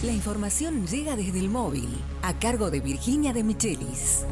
La información llega desde el móvil, a cargo de Virginia de Michelis.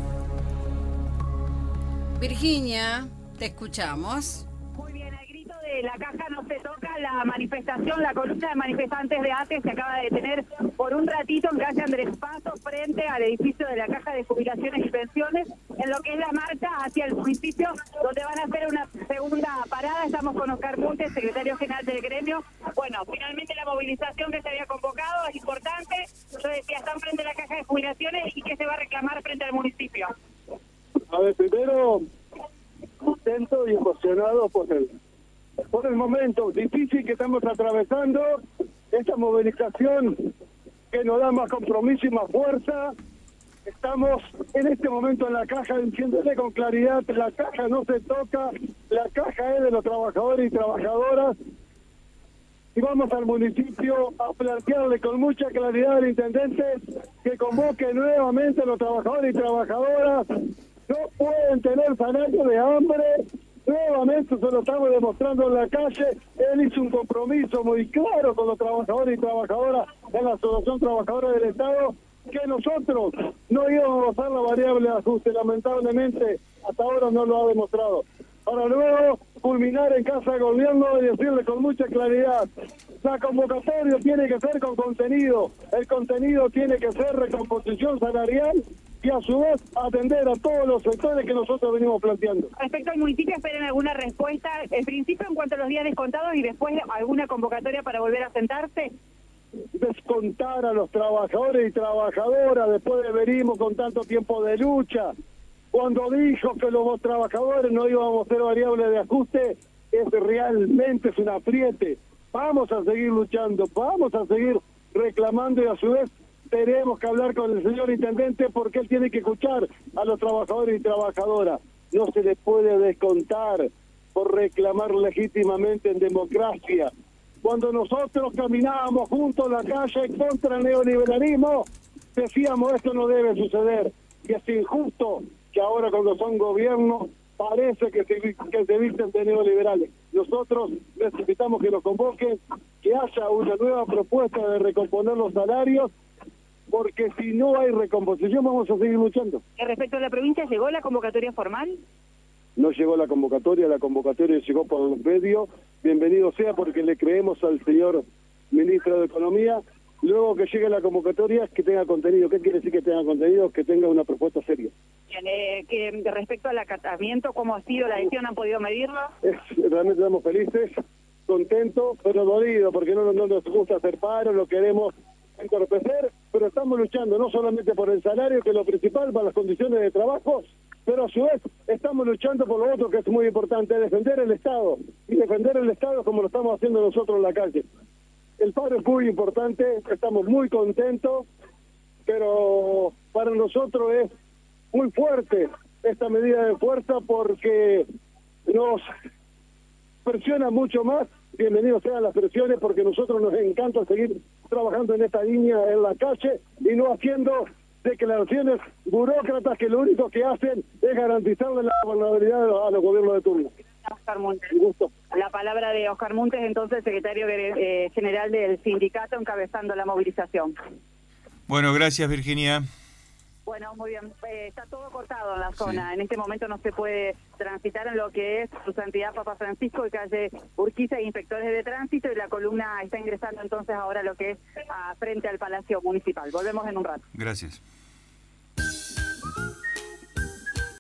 Virginia, te escuchamos. Muy bien, al grito de la caja no se toca, la manifestación, la columna de manifestantes de ATE se acaba de detener por un ratito en calle Andrés Paso, frente al edificio de la Caja de Jubilaciones y Pensiones, en lo que es la marcha hacia el municipio, donde van a hacer una segunda parada. Estamos con Oscar Muntes, secretario general del gremio. Bueno, finalmente la movilización que se había convocado es importante. Yo decía, están frente a la Caja de Jubilaciones y que se va a reclamar frente al municipio. A ver, primero, contento y emocionado por el momento difícil que estamos atravesando, esta movilización que nos da más compromiso y más fuerza. Estamos en este momento en la caja diciéndole con claridad, la caja no se toca, la caja es de los trabajadores y trabajadoras. Y vamos al municipio a plantearle con mucha claridad al intendente que convoque nuevamente a los trabajadores y trabajadoras. No pueden tener salario de hambre. Nuevamente se lo estamos demostrando en la calle. Él hizo un compromiso muy claro con los trabajadores y trabajadoras en la Asociación Trabajadora del Estado, que nosotros no íbamos a usar la variable de ajuste. Lamentablemente, hasta ahora no lo ha demostrado. Para luego culminar en casa de gobierno y decirle con mucha claridad, la convocatoria tiene que ser con contenido, el contenido tiene que ser recomposición salarial y a su vez atender a todos los sectores que nosotros venimos planteando. Respecto al municipio, ¿esperan alguna respuesta, en principio en cuanto a los días descontados y después alguna convocatoria para volver a sentarse? Descontar a los trabajadores y trabajadoras después de venimos con tanto tiempo de lucha. Cuando dijo que los trabajadores no íbamos a ser variable de ajuste, realmente es un apriete. Vamos a seguir luchando, vamos a seguir reclamando y a su vez tenemos que hablar con el señor intendente porque él tiene que escuchar a los trabajadores y trabajadoras. No se les puede descontar por reclamar legítimamente en democracia. Cuando nosotros caminábamos juntos en la calle contra el neoliberalismo, decíamos esto no debe suceder. Y es injusto que ahora cuando son gobiernos parece que se visten de neoliberales. Nosotros necesitamos que nos convoquen, que haya una nueva propuesta de recomponer los salarios, porque si no hay recomposición vamos a seguir luchando. Respecto a la provincia, ¿llegó la convocatoria formal? No llegó la convocatoria llegó por los medios. Bienvenido sea porque le creemos al señor ministro de Economía. Luego que llegue la convocatoria, que tenga contenido. ¿Qué quiere decir que tenga contenido? Que tenga una propuesta seria. Bien, que respecto al acatamiento, ¿cómo ha sido la decisión? ¿Han podido medirlo? Realmente estamos felices, contentos, pero dolidos, porque no nos gusta hacer paro, lo queremos entorpecer, pero estamos luchando no solamente por el salario, que es lo principal, para las condiciones de trabajo, pero a su vez estamos luchando por lo otro que es muy importante, defender el Estado, y defender el Estado como lo estamos haciendo nosotros en la calle. El paro es muy importante, estamos muy contentos, pero para nosotros es muy fuerte esta medida de fuerza porque nos presiona mucho más. Bienvenidos sean las presiones porque a nosotros nos encanta seguir trabajando en esta línea en la calle y no haciendo declaraciones burócratas que lo único que hacen es garantizarle la gobernabilidad a los gobiernos de turno. Oscar Muntes. Un gusto. La palabra de Oscar Muntes, entonces secretario general del sindicato encabezando la movilización. Bueno, gracias Virginia. Bueno, muy bien. Está todo cortado en la zona. Sí. En este momento no se puede transitar en lo que es su santidad Papa Francisco y calle Urquiza, inspectores de tránsito, y la columna está ingresando entonces ahora lo que es frente al Palacio Municipal. Volvemos en un rato. Gracias.